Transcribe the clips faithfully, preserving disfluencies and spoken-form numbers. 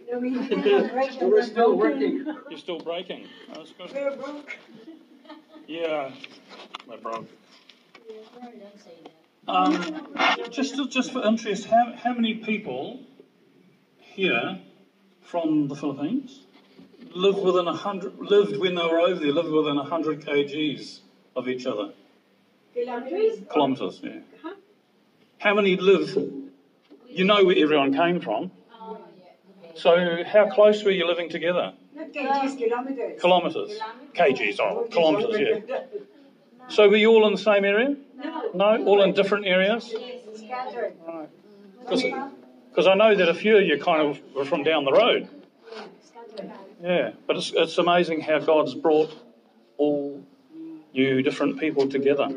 No, we didn't break it. We're still working. You're still breaking. That's good. We're broke. Yeah, we're broke. Yeah, right, don't say that. Um, just, just for interest, how, how many people here from the Philippines lived within a hundred, lived when they were over there, lived within a hundred kgs of each other? Kilometers? Kilometres, yeah. Huh? How many live? You know where everyone came from. Oh, yeah. Okay. So how close were you living together? Not kgs, kilometers. Kilometres. Kgs, oh, kilometres, yeah. yeah. So were you all in the same area? No. No? All in different areas? Scattered. Right. Because I know that a few of you kind of were from down the road. Scattered. Yeah, but it's, it's amazing how God's brought all you different people together.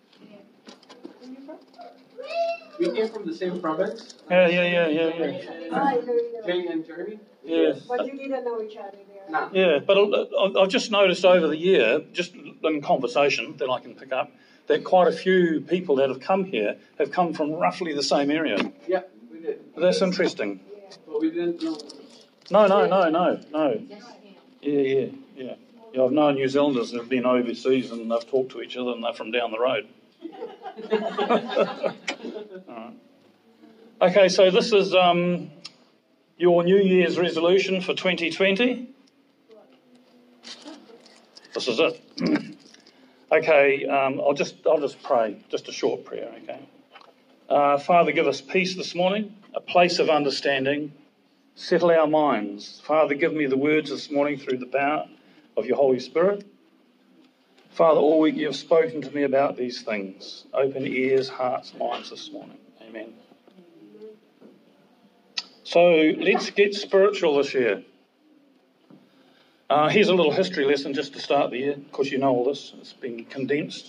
We came from the same province. Yeah, yeah, yeah, yeah, yeah. Ah, I know, you know. Jane and Jeremy. Yeah, But you didn't know each other there. Nah. yeah. But I- I've just noticed over the year, just in conversation that I can pick up, that quite a few people that have come here have come from roughly the same area. Yeah, we did. That's interesting. But we didn't know. No, no, no, no, no. Just him. Yeah, yeah, yeah. Yeah, I've known New Zealanders that have been overseas and they've talked to each other and they're from down the road. All right. Okay, so this is um, your New Year's resolution for twenty twenty. This is it. Okay, um, I'll just I'll just pray, just a short prayer. Okay. Uh, Father, give us peace this morning, a place of understanding. Settle our minds. Father, give me the words this morning through the power of your Holy Spirit. Father, all week you have spoken to me about these things. Open ears, hearts, minds this morning. Amen. So let's get spiritual this year. Uh, here's a little history lesson just to start the year. Of course, you know all this. It's been condensed.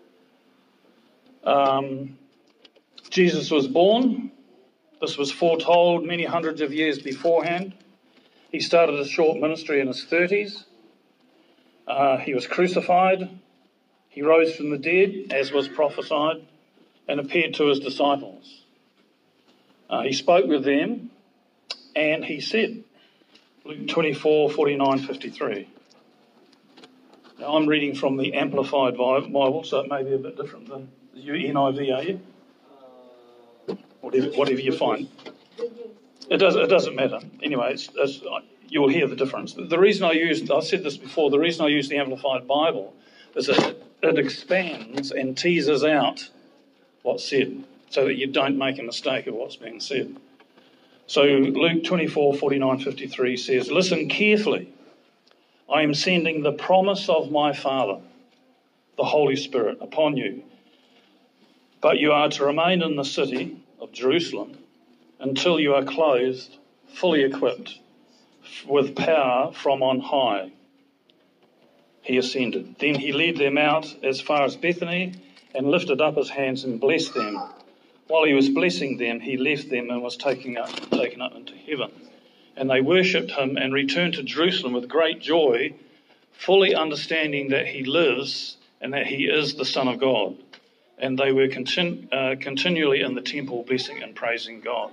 Um, Jesus was born. This was foretold many hundreds of years beforehand. He started a short ministry in his thirties. Uh, he was crucified. He rose from the dead, as was prophesied, and appeared to his disciples. Uh, he spoke with them, and he said, Luke twenty-four, forty-nine, fifty-three. Now, I'm reading from the Amplified Bible, so it may be a bit different than the N I V, are you? Whatever, whatever you find. It, does, it doesn't matter. Anyway, it's, it's, you'll hear the difference. The reason I used, I said this before, the reason I use the Amplified Bible is that it expands and teases out what's said so that you don't make a mistake of what's being said. So Luke twenty-four, forty-nine, fifty-three says, listen carefully. I am sending the promise of my Father, the Holy Spirit, upon you. But you are to remain in the city of Jerusalem until you are clothed, fully equipped, with power from on high. He ascended. Then he led them out as far as Bethany and lifted up his hands and blessed them. While he was blessing them, he left them and was taken up, taken up into heaven. And they worshipped him and returned to Jerusalem with great joy, fully understanding that he lives and that he is the Son of God. And they were continu- uh, continually in the temple blessing and praising God.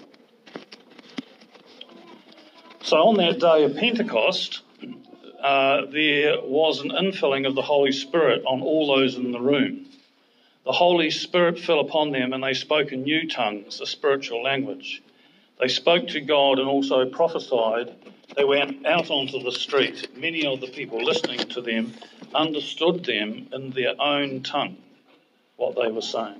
So on that day of Pentecost, uh, there was an infilling of the Holy Spirit on all those in the room. The Holy Spirit fell upon them and they spoke in new tongues, a spiritual language. They spoke to God and also prophesied. They went out onto the street. Many of the people listening to them understood them in their own tongue, what they were saying.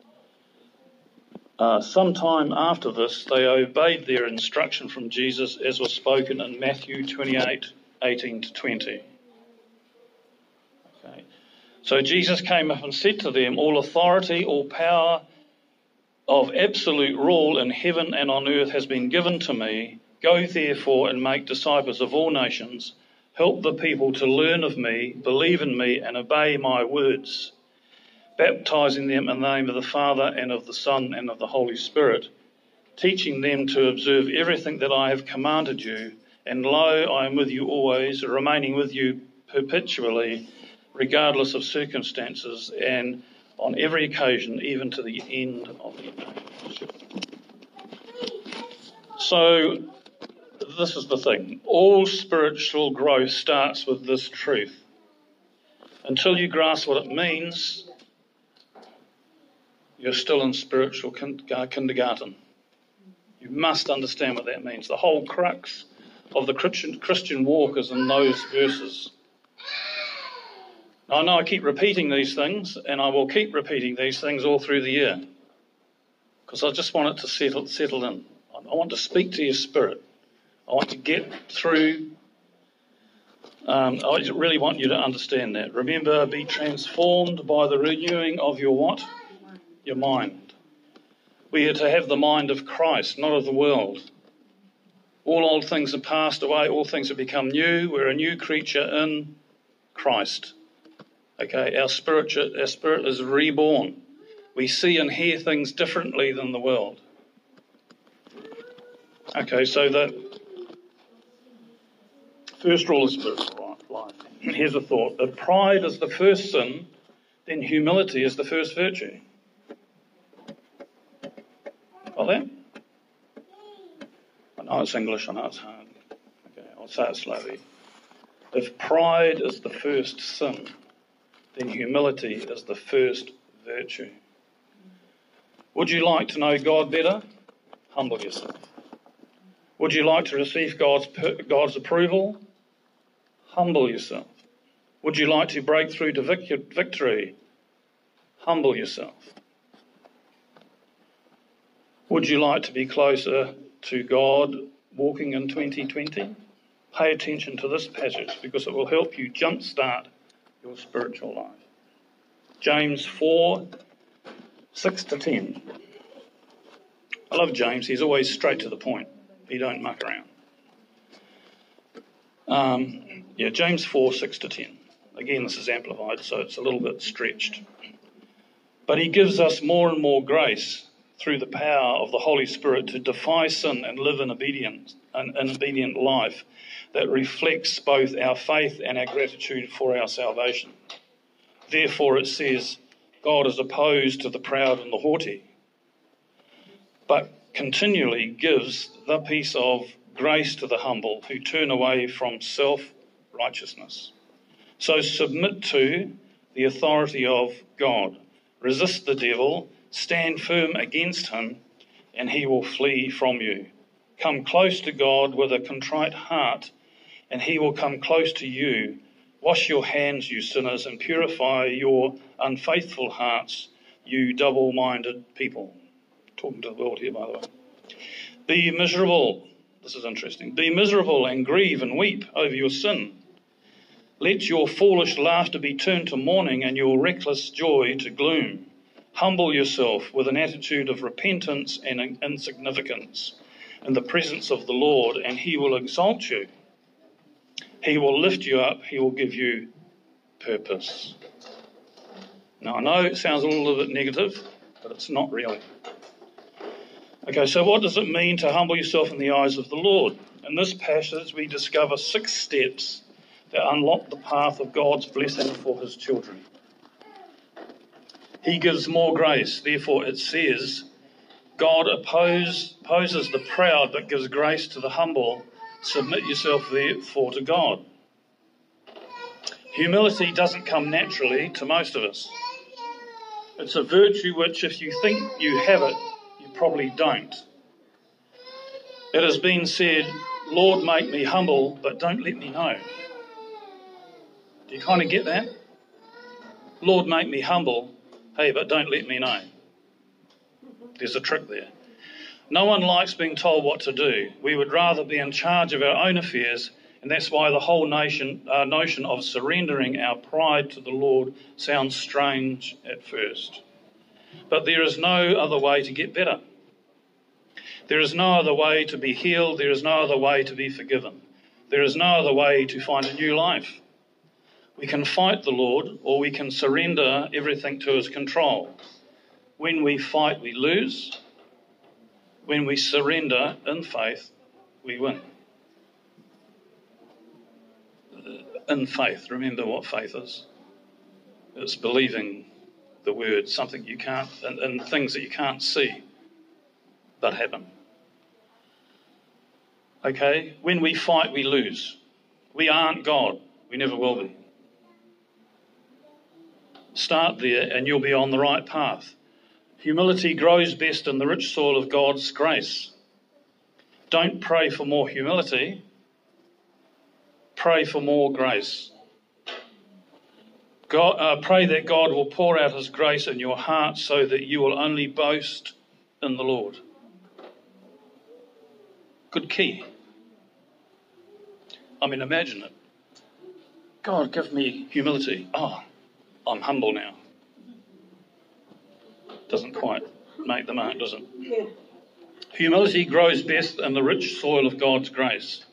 Uh, sometime after this, they obeyed their instruction from Jesus as was spoken in Matthew twenty-eight, eighteen to twenty. Okay. So Jesus came up and said to them, all authority, all power of absolute rule in heaven and on earth has been given to me. Go therefore and make disciples of all nations. Help the people to learn of me, believe in me, and obey my words, baptizing them in the name of the Father and of the Son and of the Holy Spirit, teaching them to observe everything that I have commanded you. And lo, I am with you always, remaining with you perpetually, regardless of circumstances, and on every occasion, even to the end of the age. So, this is the thing. All spiritual growth starts with this truth. Until you grasp what it means, you're still in spiritual kindergarten. You must understand what that means. The whole crux of the Christian, Christian walk is in those verses. Now, I know I keep repeating these things, and I will keep repeating these things all through the year, because I just want it to settle, settle in. I want to speak to your spirit. I want to get through. Um, I really want you to understand that. Remember, be transformed by the renewing of your what? Your mind. We are to have the mind of Christ, not of the world. All old things have passed away. All things have become new. We're a new creature in Christ. Okay, our spirit, our spirit is reborn. We see and hear things differently than the world. Okay, so the first rule of spiritual life. Here's a thought. If pride is the first sin, then humility is the first virtue. Got that? I know it's English, I know it's hard. Okay, I'll say it slowly. If pride is the first sin, then humility is the first virtue. Would you like to know God better? Humble yourself. Would you like to receive God's, God's approval? Humble yourself. Would you like to break through to victory? Humble yourself. Would you like to be closer to God walking in twenty twenty? Pay attention to this passage because it will help you jumpstart your spiritual life. James four, six to ten. I love James. He's always straight to the point. He don't muck around. Um, yeah, James four, six to ten. Again, this is amplified, so it's a little bit stretched. But he gives us more and more grace through the power of the Holy Spirit to defy sin and live an obedient, an, an obedient life that reflects both our faith and our gratitude for our salvation. Therefore, it says, God is opposed to the proud and the haughty, but continually gives the peace of grace to the humble who turn away from self-righteousness. So submit to the authority of God. Resist the devil, stand firm against him, and he will flee from you. Come close to God with a contrite heart, and he will come close to you. Wash your hands, you sinners, and purify your unfaithful hearts, you double-minded people. Talking to the world here, by the way. Be miserable. This is interesting. Be miserable and grieve and weep over your sin. Let your foolish laughter be turned to mourning and your reckless joy to gloom. Humble yourself with an attitude of repentance and insignificance in the presence of the Lord, and he will exalt you. He will lift you up. He will give you purpose. Now, I know it sounds a little bit negative, but it's not really. Okay, so what does it mean to humble yourself in the eyes of the Lord? In this passage, we discover six steps that unlock the path of God's blessing for his children. He gives more grace. Therefore, it says, God oppose, opposes the proud but gives grace to the humble. Submit yourself therefore to God. Humility doesn't come naturally to most of us. It's a virtue which, if you think you have it, you probably don't. It has been said, Lord, make me humble, but don't let me know. Do you kind of get that? Lord, make me humble, hey, but don't let me know. There's a trick there. No one likes being told what to do. We would rather be in charge of our own affairs, and that's why the whole nation, uh, notion of surrendering our pride to the Lord sounds strange at first. But there is no other way to get better. There is no other way to be healed. There is no other way to be forgiven. There is no other way to find a new life. We can fight the Lord, or we can surrender everything to his control. When we fight, we lose. When we surrender in faith, we win. In faith, remember what faith is. It's believing the word, something you can't, and, and things that you can't see, but happen. Okay? When we fight, we lose. We aren't God. We never will be. Start there and you'll be on the right path. Humility grows best in the rich soil of God's grace. Don't pray for more humility. Pray for more grace. God, uh, pray that God will pour out his grace in your heart so that you will only boast in the Lord. Good key. I mean, imagine it. God, give me humility. Oh, I'm humble now. Doesn't quite make the mark, does it? Yeah. Humility grows best in the rich soil of God's grace.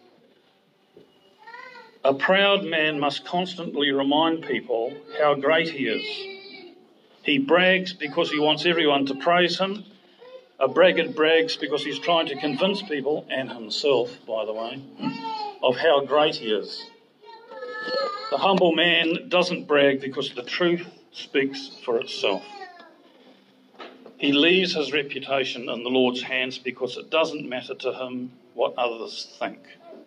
A proud man must constantly remind people how great he is. He brags because he wants everyone to praise him. A braggart brags because he's trying to convince people, and himself, by the way, of how great he is. The humble man doesn't brag because the truth speaks for itself. He leaves his reputation in the Lord's hands because it doesn't matter to him what others think.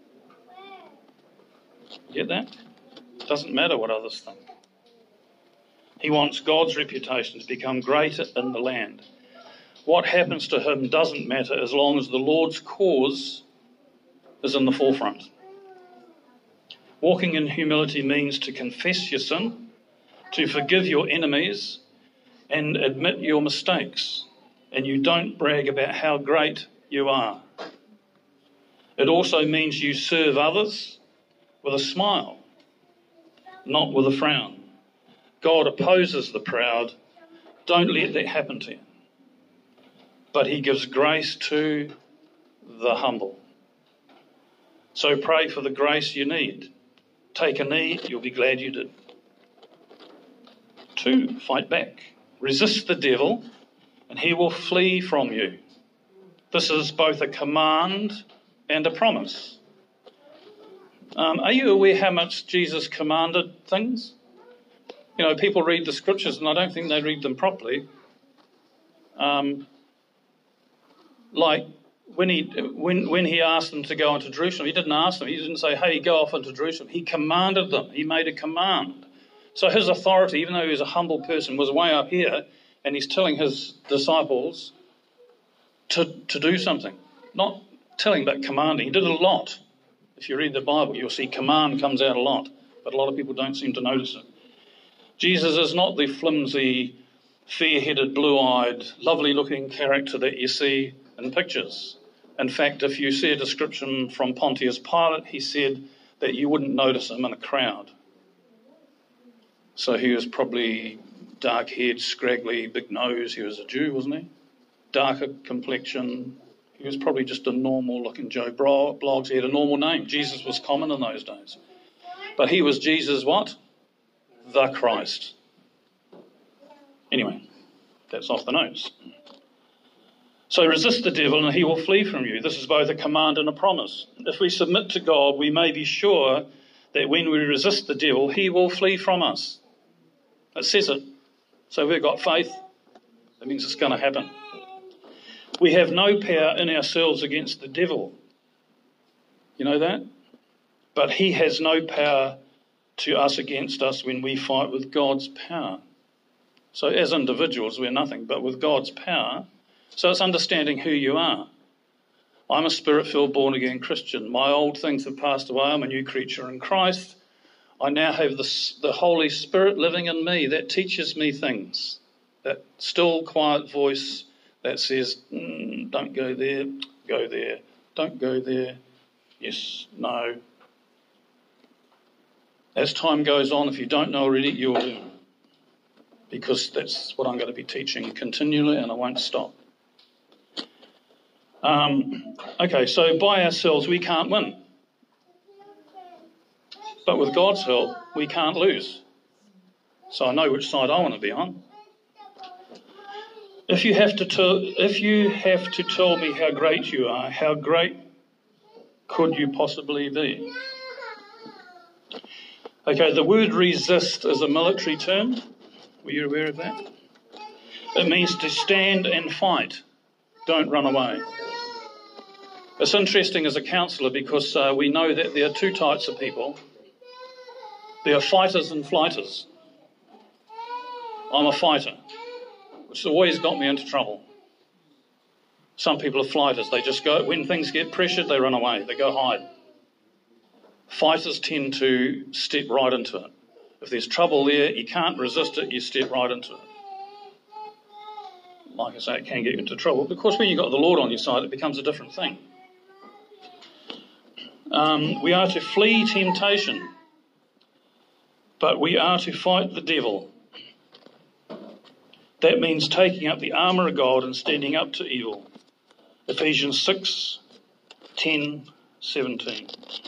Get that? It doesn't matter what others think. He wants God's reputation to become greater in the land. What happens to him doesn't matter as long as the Lord's cause is in the forefront. Walking in humility means to confess your sin, to forgive your enemies, and admit your mistakes. And you don't brag about how great you are. It also means you serve others with a smile, not with a frown. God opposes the proud. Don't let that happen to you. But he gives grace to the humble. So pray for the grace you need. Take a knee, you'll be glad you did. Two, fight back. Resist the devil, and he will flee from you. This is both a command and a promise. Um, are you aware how much Jesus commanded things? You know, people read the scriptures, and I don't think they read them properly. Um, like when he when when he asked them to go into Jerusalem, he didn't ask them. He didn't say, "Hey, go off into Jerusalem." He commanded them. He made a command. So his authority, even though he was a humble person, was way up here, and he's telling his disciples to, to do something. Not telling, but commanding. He did a lot. If you read the Bible, you'll see command comes out a lot, but a lot of people don't seem to notice it. Jesus is not the flimsy, fair-headed, blue-eyed, lovely-looking character that you see in pictures. In fact, if you see a description from Pontius Pilate, he said that you wouldn't notice him in a crowd. So he was probably dark-haired, scraggly, big nose. He was a Jew, wasn't he? Darker complexion. He was probably just a normal-looking Joe Bloggs. He had a normal name. Jesus was common in those days. But he was Jesus what? The Christ. Anyway, that's off the notes. So resist the devil and he will flee from you. This is both a command and a promise. If we submit to God, we may be sure that when we resist the devil, he will flee from us. It says it. So we've got faith. That means it's going to happen. We have no power in ourselves against the devil. You know that? But he has no power to us against us when we fight with God's power. So as individuals, we're nothing, but with God's power. So it's understanding who you are. I'm a spirit-filled, born-again Christian. My old things have passed away. I'm a new creature in Christ. I now have the, the Holy Spirit living in me that teaches me things. That still, quiet voice that says, mm, don't go there, go there, don't go there, yes, no. As time goes on, if you don't know already, you'll learn. Because that's what I'm going to be teaching continually, and I won't stop. Um, okay, so by ourselves, we can't win. But with God's help, we can't lose. So I know which side I want to be on. If you have to tell, if you have to tell me how great you are, how great could you possibly be? Okay, the word resist is a military term. Were you aware of that? It means to stand and fight. Don't run away. It's interesting as a counsellor because uh, we know that there are two types of people. There are fighters and flighters. I'm a fighter, which has always got me into trouble. Some people are flighters. They just go, when things get pressured, they run away. They go hide. Fighters tend to step right into it. If there's trouble there, you can't resist it, you step right into it. Like I say, it can get you into trouble. Because when you've got the Lord on your side, it becomes a different thing. Um, we are to flee temptation, but we are to fight the devil. That means taking up the armour of God and standing up to evil. Ephesians six, ten, seventeen.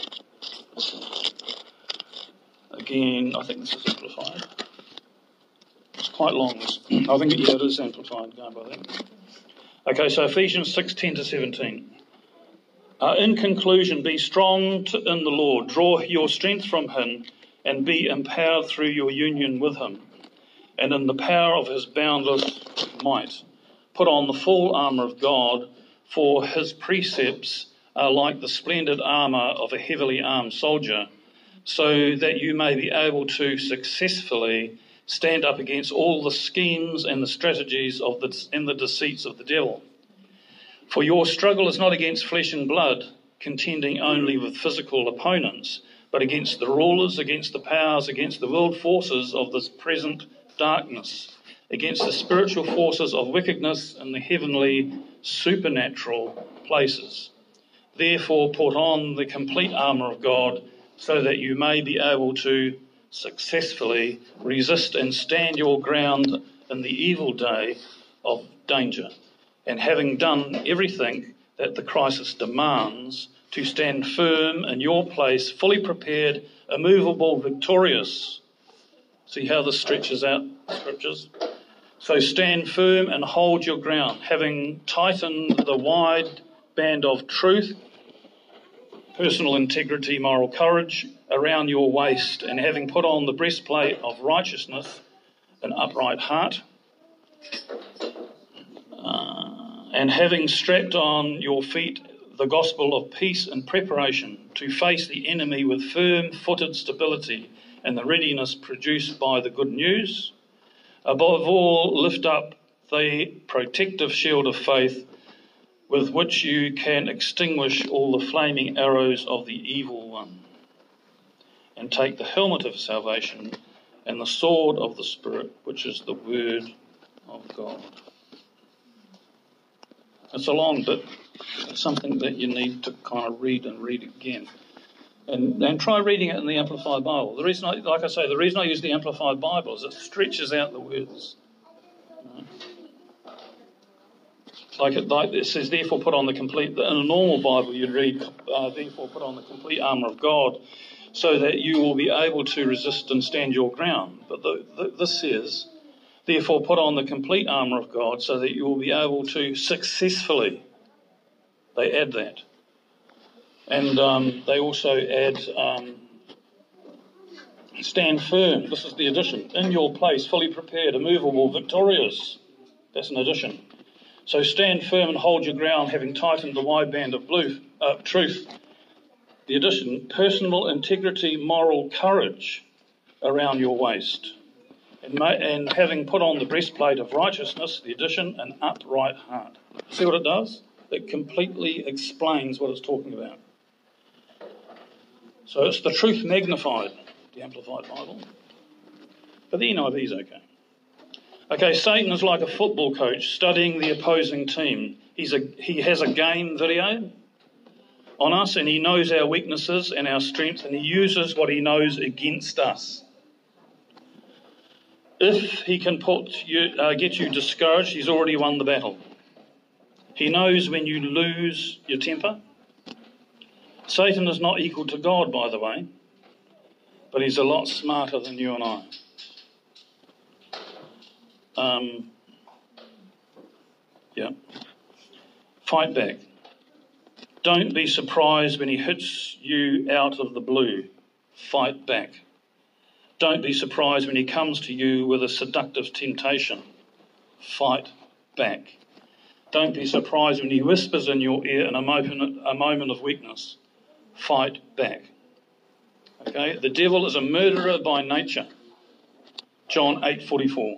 Again, I think this is amplified. It's quite long. I think yeah, it is amplified, going by that. Okay, so Ephesians six, ten to seventeen. Uh, in conclusion, be strong to, in the Lord. Draw your strength from him and be empowered through your union with him. And in the power of his boundless might, put on the full armour of God, for his precepts are like the splendid armour of a heavily armed soldier, so that you may be able to successfully stand up against all the schemes and the strategies of the, and the deceits of the devil. For your struggle is not against flesh and blood, contending only with physical opponents, but against the rulers, against the powers, against the world forces of this present darkness, against the spiritual forces of wickedness in the heavenly supernatural places. Therefore put on the complete armour of God, so that you may be able to successfully resist and stand your ground in the evil day of danger. And having done everything that the crisis demands, to stand firm in your place, fully prepared, immovable, victorious. See how this stretches out the scriptures? So stand firm and hold your ground, having tightened the wide band of truth, personal integrity, moral courage around your waist, and having put on the breastplate of righteousness, an upright heart, uh, and having strapped on your feet the gospel of peace in preparation to face the enemy with firm-footed stability and the readiness produced by the good news. Above all, lift up the protective shield of faith, with which you can extinguish all the flaming arrows of the evil one, and take the helmet of salvation and the sword of the Spirit, which is the word of God. It's a long bit. It's something that you need to kind of read and read again. And, and try reading it in the Amplified Bible. The reason, I, like I say, the reason I use the Amplified Bible is it stretches out the words. You know? Like it, like it says, therefore put on the complete, in a normal Bible you'd read, uh, therefore put on the complete armour of God, so that you will be able to resist and stand your ground. But the, the, this says, therefore put on the complete armour of God, so that you will be able to successfully. They add that. And um, they also add, um, stand firm. This is the addition. In your place, fully prepared, immovable, victorious. That's an addition. So stand firm and hold your ground, having tightened the wide band of blue, uh, truth. The addition, personal integrity, moral courage around your waist. And, ma- and having put on the breastplate of righteousness, the addition, an upright heart. See what it does? It completely explains what it's talking about. So it's the truth magnified, the Amplified Bible. But the N I V is okay. Okay, Satan is like a football coach studying the opposing team. He's a, he has a game video on us, and he knows our weaknesses and our strengths, and he uses what he knows against us. If he can put you, uh, get you discouraged, he's already won the battle. He knows when you lose your temper. Satan is not equal to God, by the way, but he's a lot smarter than you and I. Um, yeah. Fight back. Don't be surprised when he hits you out of the blue. Fight back. Don't be surprised when he comes to you with a seductive temptation. Fight back. Don't be surprised when he whispers in your ear in a moment, a moment of weakness. Fight back. Okay? The devil is a murderer by nature. John eight forty-four.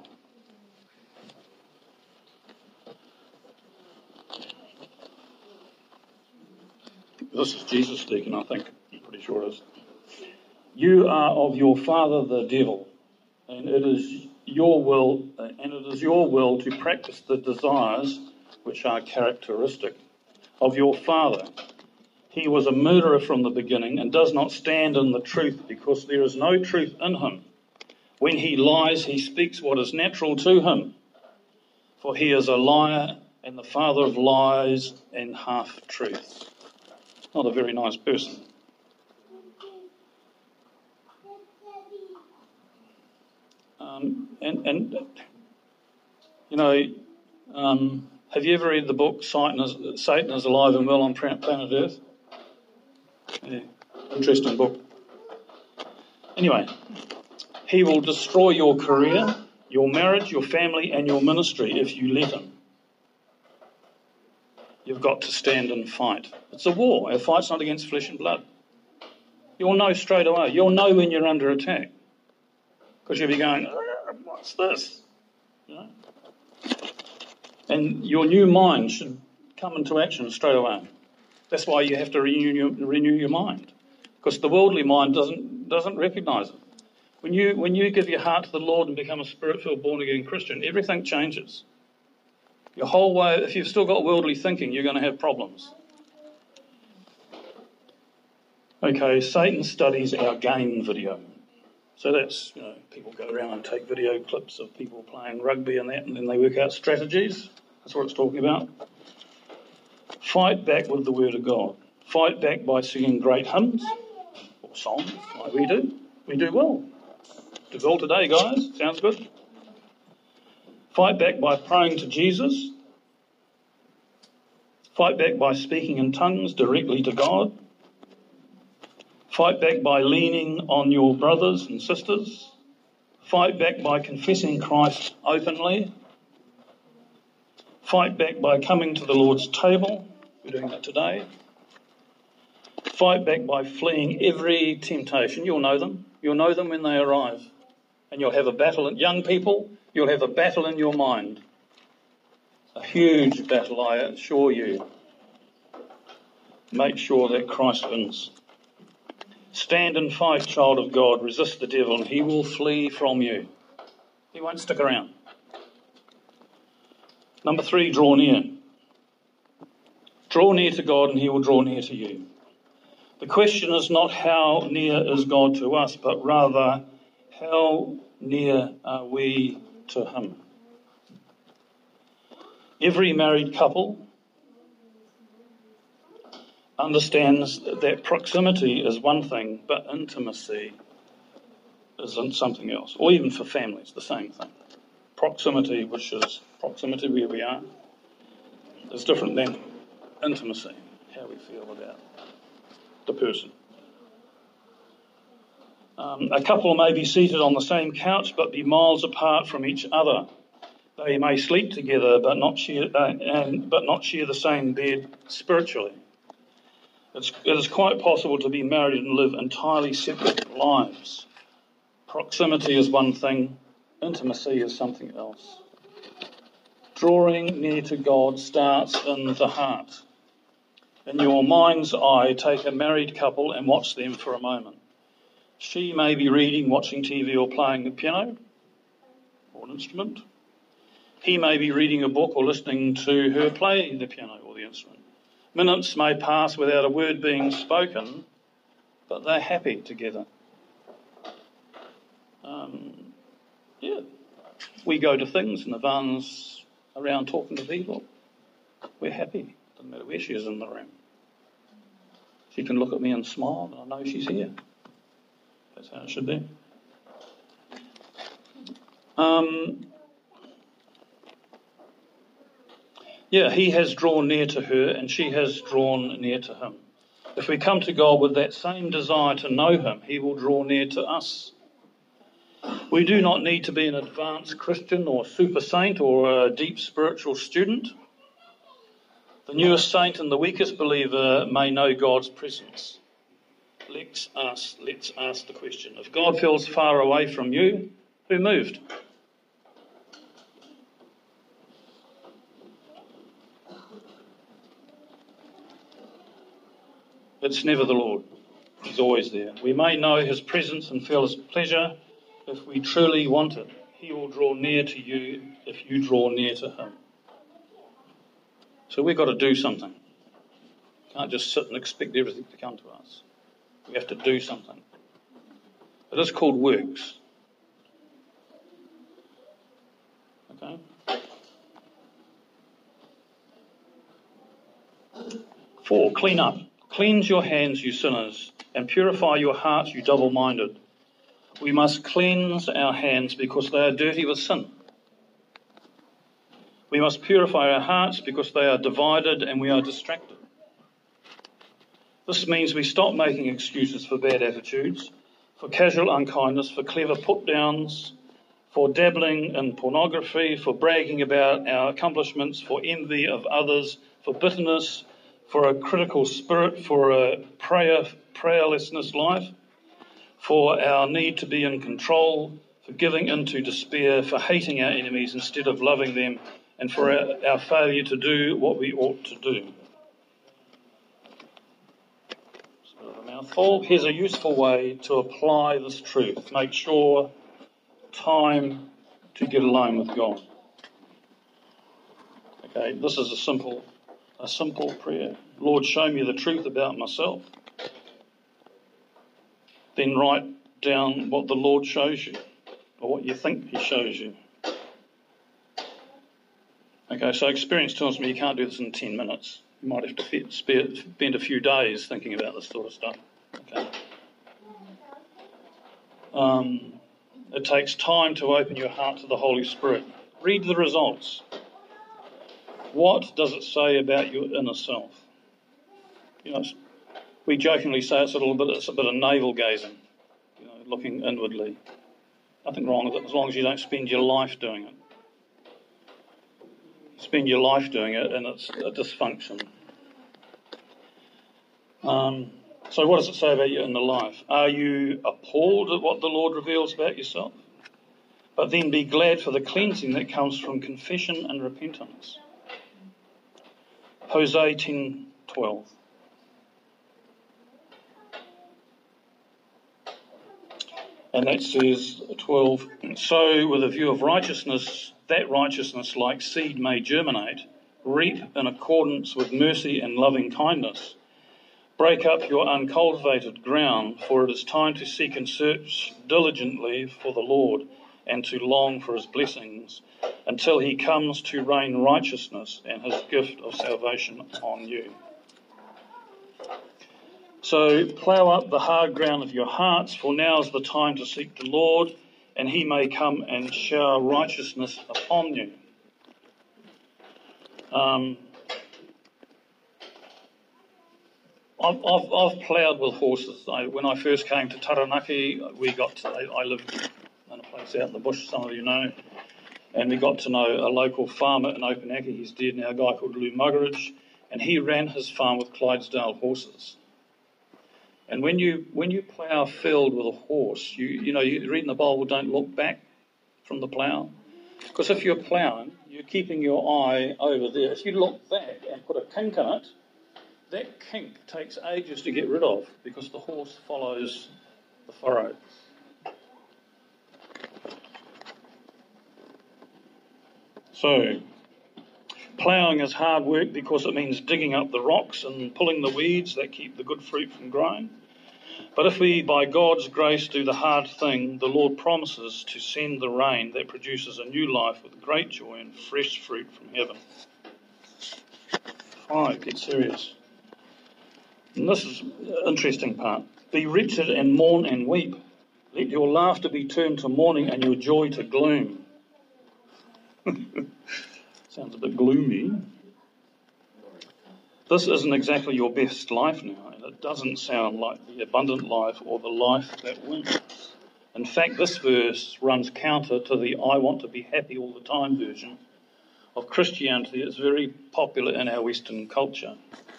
This is Jesus speaking, I think. I'm pretty sure it is. You are of your father the devil, and it is your will, and it is your will to practice the desires which are characteristic of your father. He was a murderer from the beginning and does not stand in the truth, because there is no truth in him. When he lies, he speaks what is natural to him, for he is a liar and the father of lies and half-truths. Not a very nice person. Um, and, and, you know, um, have you ever read the book Satan is, Satan is Alive and Well on Planet Earth? Yeah, interesting book. Anyway, he will destroy your career, your marriage, your family, and your ministry if you let him. You've got to stand and fight. It's a war. Our fight's not against flesh and blood. You'll know straight away. You'll know when you're under attack. Because you'll be going, what's this? You know? And your new mind should come into action straight away. That's why you have to renew your, renew your mind. Because the worldly mind doesn't doesn't recognise it. When you when you give your heart to the Lord and become a spirit-filled, born-again Christian, everything changes. Your whole way, if you've still got worldly thinking, you're going to have problems. Okay, Satan studies our game video. So that's, you know, people go around and take video clips of people playing rugby and that, and then they work out strategies. That's what it's talking about. Fight back with the Word of God. Fight back by singing great hymns or songs like we do. We do well. Do well today, guys. Sounds good. Fight back by praying to Jesus. Fight back by speaking in tongues directly to God. Fight back by leaning on your brothers and sisters. Fight back by confessing Christ openly. Fight back by coming to the Lord's table. We're doing that today. Fight back by fleeing every temptation. You'll know them. You'll know them when they arrive. And you'll have a battle. Young people, you'll have a battle in your mind. A huge battle, I assure you. Make sure that Christ wins. Stand and fight, child of God. Resist the devil and he will flee from you. He won't stick around. Number three, draw near. Draw near to God and he will draw near to you. The question is not how near is God to us, but rather how near are we to him. Every married couple understands that proximity is one thing, but intimacy is something else. Or even for families, the same thing. Proximity, which is proximity where we are, is different than intimacy, how we feel about the person. Um, a couple may be seated on the same couch, but be miles apart from each other. They may sleep together, but not share, uh, and but not share the same bed spiritually. It's, it is quite possible to be married and live entirely separate lives. Proximity is one thing, intimacy is something else. Drawing near to God starts in the heart. In your mind's eye, take a married couple and watch them for a moment. She may be reading, watching T V or playing the piano or an instrument. He may be reading a book or listening to her play the piano or the instrument. Minutes may pass without a word being spoken, but they're happy together. Um, yeah, we go to things and Ivan's around talking to people. We're happy. Doesn't matter where she is in the room. She can look at me and smile, and I know she's here. That's how it should be. Um, yeah, he has drawn near to her and she has drawn near to him. If we come to God with that same desire to know him, he will draw near to us. We do not need to be an advanced Christian or super saint or a deep spiritual student. The newest saint and the weakest believer may know God's presence. Let's ask, let's ask the question. If God feels far away from you, who moved? It's never the Lord. He's always there. We may know his presence and feel his pleasure if we truly want it. He will draw near to you if you draw near to him. So we've got to do something. Can't just sit and expect everything to come to us. We have to do something. It is called works. Okay? Four, clean up. Cleanse your hands, you sinners, and purify your hearts, you double-minded. We must cleanse our hands because they are dirty with sin. We must purify our hearts because they are divided and we are distracted. This means we stop making excuses for bad attitudes, for casual unkindness, for clever put-downs, for dabbling in pornography, for bragging about our accomplishments, for envy of others, for bitterness, for a critical spirit, for a prayer, prayerlessness life, for our need to be in control, for giving into despair, for hating our enemies instead of loving them, and for our, our failure to do what we ought to do. Sort of a mouthful. Here's a useful way to apply this truth. Make sure time to get alone with God. Okay, this is a simple A simple prayer. Lord, show me the truth about myself. Then write down what the Lord shows you, or what you think he shows you. Okay, so experience tells me you can't do this in ten minutes. You might have to spend a few days thinking about this sort of stuff. Okay. Um, it takes time to open your heart to the Holy Spirit. Read the results. What does it say about your inner self? You know, we jokingly say it's a little bit, it's a bit of navel gazing, you know, looking inwardly. Nothing wrong with it as long as you don't spend your life doing it. You spend your life doing it and it's a dysfunction. Um, so what does it say about your inner life? Are you appalled at what the Lord reveals about yourself? But then be glad for the cleansing that comes from confession and repentance. Hosea ten twelve. And that says twelve, so with a view of righteousness, that righteousness like seed may germinate, reap in accordance with mercy and loving kindness. Break up your uncultivated ground, for it is time to seek and search diligently for the Lord and to long for his blessings, until he comes to rain righteousness and his gift of salvation on you. So plough up the hard ground of your hearts, for now is the time to seek the Lord, and he may come and shower righteousness upon you. Um, I've, I've, I've ploughed with horses. I, when I first came to Taranaki, we got to, I, I lived in a place out in the bush, some of you know, and we got to know a local farmer in Opunaka. He's dead now, a guy called Lou Muggeridge, and he ran his farm with Clydesdale horses. And when you when you plough a field with a horse, you you know, you read in the Bible, don't look back from the plough. Because if you're ploughing, you're keeping your eye over there. If you look back and put a kink in it, that kink takes ages to get rid of because the horse follows the furrow. So, ploughing is hard work because it means digging up the rocks and pulling the weeds that keep the good fruit from growing. But if we, by God's grace, do the hard thing, the Lord promises to send the rain that produces a new life with great joy and fresh fruit from heaven. Five, get serious. And this is the interesting part. Be wretched and mourn and weep. Let your laughter be turned to mourning and your joy to gloom. Sounds a bit gloomy. This isn't exactly your best life now, and it doesn't sound like the abundant life or the life that wins. In fact, this verse runs counter to the I want to be happy all the time version of Christianity that's very popular in our Western culture.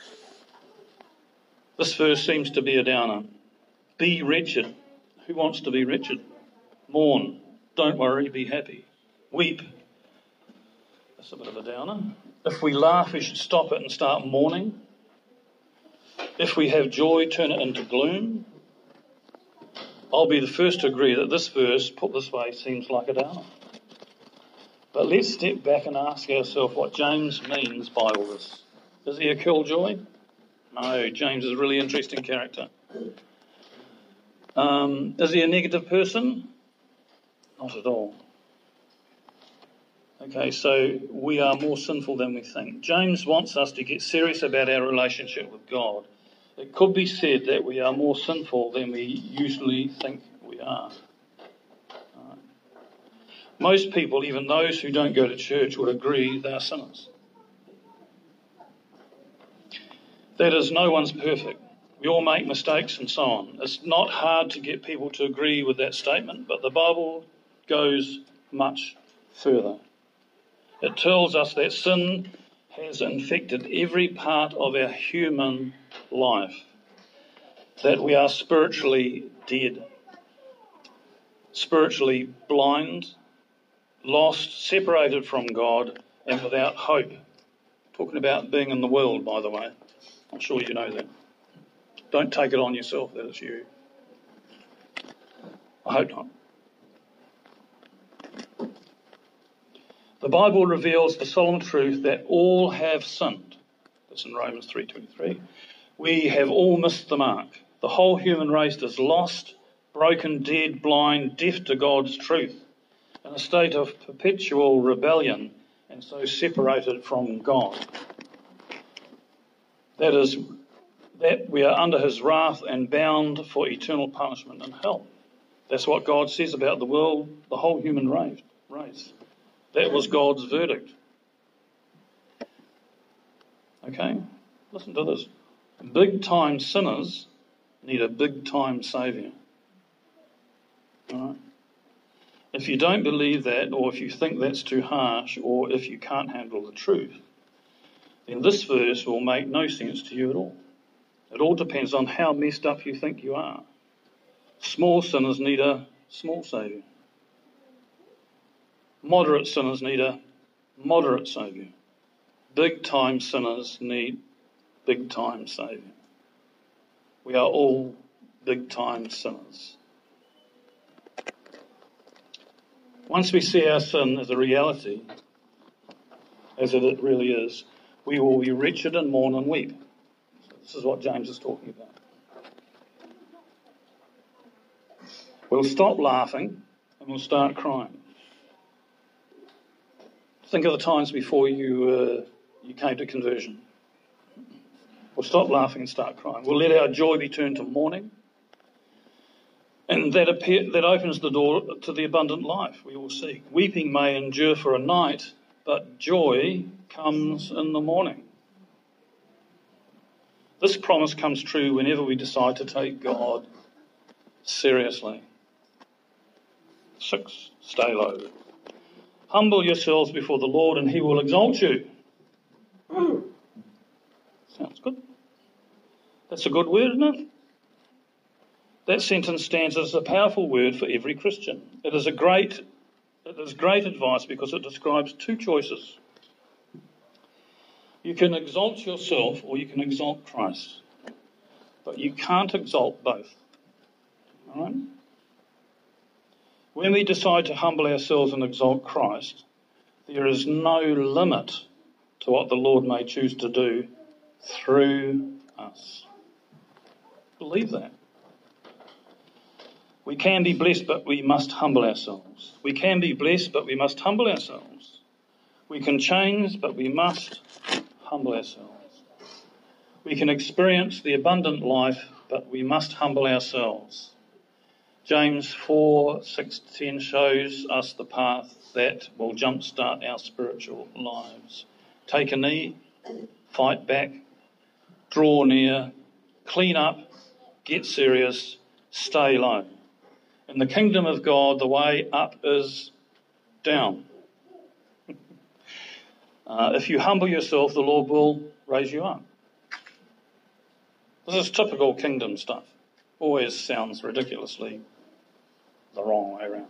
This verse seems to be a downer. Be wretched. Who wants to be wretched? Mourn. Don't worry, be happy. Weep. That's a bit of a downer. If we laugh, we should stop it and start mourning. If we have joy, turn it into gloom. I'll be the first to agree that this verse, put this way, seems like a downer. But let's step back and ask ourselves what James means by all this. Is he a killjoy? No, James is a really interesting character. Um, is he a negative person? Not at all. Okay, so we are more sinful than we think. James wants us to get serious about our relationship with God. It could be said that we are more sinful than we usually think we are. Right. Most people, even those who don't go to church, would agree they are sinners. That is, no one's perfect. We all make mistakes and so on. It's not hard to get people to agree with that statement, but the Bible goes much further. It tells us that sin has infected every part of our human life, that we are spiritually dead, spiritually blind, lost, separated from God, and without hope. Talking about being in the world, by the way. I'm sure you know that. Don't take it on yourself that it's you. I hope not. The Bible reveals the solemn truth that all have sinned. That's in Romans three twenty-three. We have all missed the mark. The whole human race is lost, broken, dead, blind, deaf to God's truth, in a state of perpetual rebellion, and so separated from God. That is, that we are under his wrath and bound for eternal punishment in hell. That's what God says about the world, the whole human race. That was God's verdict. Okay, listen to this. Big-time sinners need a big-time saviour. All right? If you don't believe that, or if you think that's too harsh, or if you can't handle the truth, then this verse will make no sense to you at all. It all depends on how messed up you think you are. Small sinners need a small saviour. Moderate sinners need a moderate saviour. Big-time sinners need big-time saviour. We are all big-time sinners. Once we see our sin as a reality, as it really is, we will be wretched and mourn and weep. So this is what James is talking about. We'll stop laughing and we'll start crying. Think of the times before you uh, you came to conversion. We'll stop laughing and start crying. We'll let our joy be turned to mourning. And that appear, that opens the door to the abundant life we all seek. Weeping may endure for a night, but joy comes in the morning. This promise comes true whenever we decide to take God seriously. Six, stay low. Humble yourselves before the Lord and he will exalt you. Sounds good. That's a good word, isn't it? That sentence stands as a powerful word for every Christian. It is a great, it is great advice because it describes two choices. You can exalt yourself or you can exalt Christ. But you can't exalt both. All right? When we decide to humble ourselves and exalt Christ, there is no limit to what the Lord may choose to do through us. Believe that. We can be blessed, but we must humble ourselves. We can be blessed, but we must humble ourselves. We can change, but we must humble ourselves. We can experience the abundant life, but we must humble ourselves. James four, six to ten shows us the path that will jumpstart our spiritual lives. Take a knee, fight back, draw near, clean up, get serious, stay low. In the kingdom of God, the way up is down. Uh, if you humble yourself, the Lord will raise you up. This is typical kingdom stuff. Always sounds ridiculously the wrong way around.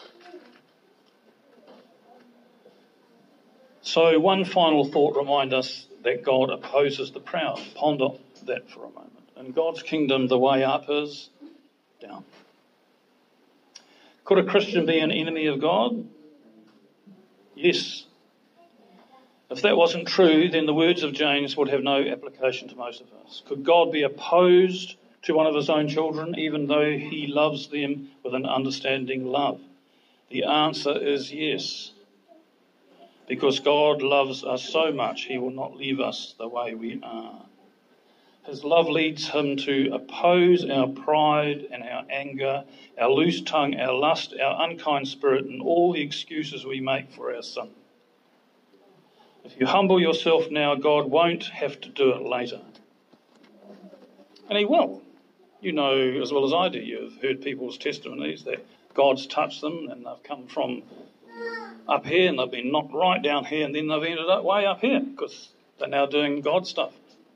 So one final thought remind us that God opposes the proud. Ponder that for a moment. In God's kingdom, the way up is down. Could a Christian be an enemy of God? Yes. If that wasn't true, then the words of James would have no application to most of us. Could God be opposed to one of his own children, even though he loves them with an understanding love? The answer is yes. Because God loves us so much, he will not leave us the way we are. His love leads him to oppose our pride and our anger, our loose tongue, our lust, our unkind spirit, and all the excuses we make for our sin. If you humble yourself now, God won't have to do it later. And he will. You know as well as I do, you've heard people's testimonies that God's touched them and they've come from up here and they've been knocked right down here and then they've ended up way up here because they're now doing God stuff.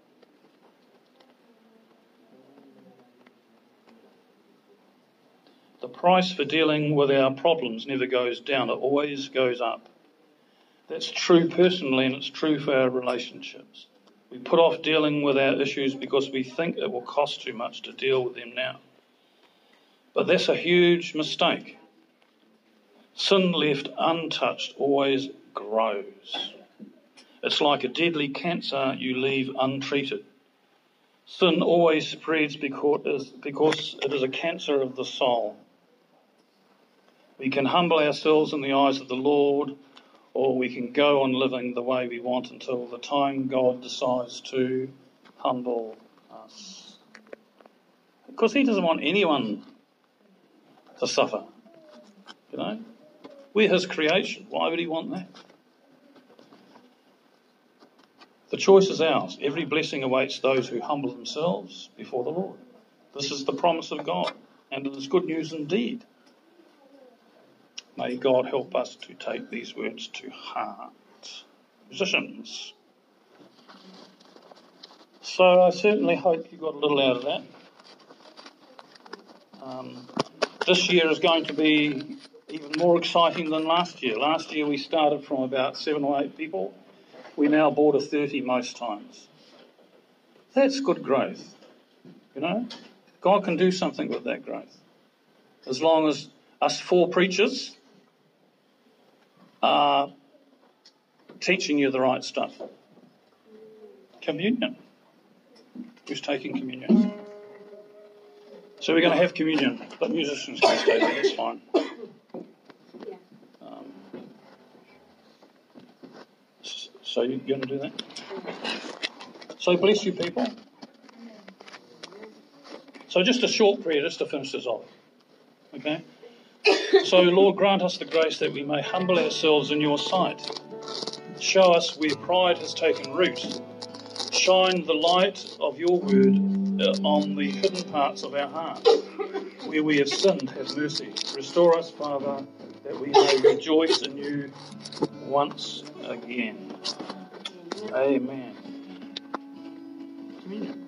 The price for dealing with our problems never goes down, it always goes up. That's true personally and it's true for our relationships. We put off dealing with our issues because we think it will cost too much to deal with them now. But that's a huge mistake. Sin left untouched always grows. It's like a deadly cancer you leave untreated. Sin always spreads because it is a cancer of the soul. We can humble ourselves in the eyes of the Lord, or we can go on living the way we want until the time God decides to humble us. Because he doesn't want anyone to suffer. You know? We're his creation. Why would he want that? The choice is ours. Every blessing awaits those who humble themselves before the Lord. This is the promise of God, and it is good news indeed. May God help us to take these words to heart. Musicians. So I certainly hope you got a little out of that. Um, this year is going to be even more exciting than last year. Last year we started from about seven or eight people. We now border thirty most times. That's good growth. You know, God can do something with that growth. As long as us four preachers are teaching you the right stuff. Communion. Who's taking communion? So we're going to have communion, but musicians can stay there, that's fine. Um, so you're going to do that? So bless you people. So just a short prayer just to finish this off. Okay? So Lord, grant us the grace that we may humble ourselves in your sight. Show us where pride has taken root. Shine the light of your word on the hidden parts of our heart. Where we have sinned, have mercy. Restore us, Father, that we may rejoice in you once again. Amen. Communion.